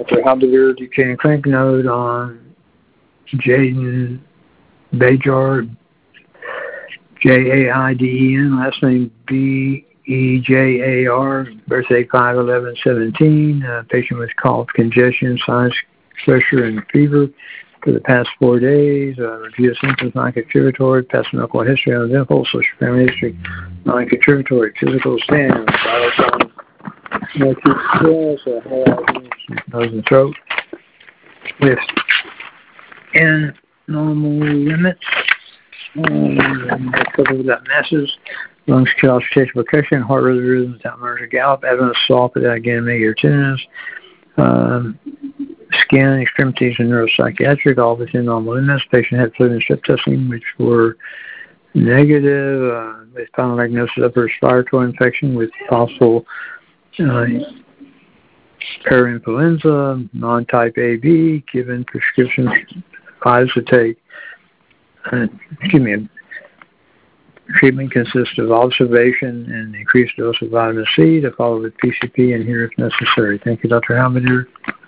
Dr. Halberdier, Duchenne Clinic note on Jaden Bejar, Jaiden, last name Bejar, birthday 5/11/17. Patient with cough, congestion, sinus pressure, and fever for the past 4 days. Review of symptoms non-contributory, past medical history, unidentifiable, social family history, non-contributory, physical stand, vital signs, no acute stress, nose and throat, with in normal limits. Coupled with that masses, lungs, calcification, percussion, heart rhythm without murmurs or gallop, evidence of assault without gamma or tinnitus, skin, extremities, and neuropsychiatric, all within normal limits. Patient had fluid and strep testing, which were negative, with final diagnosis of upper respiratory infection with possible parainfluenza, non-type AB, given prescriptions 5 to take. Treatment consists of observation and increased dose of vitamin C to follow with PCP and here if necessary. Thank you, Dr. Halberdier.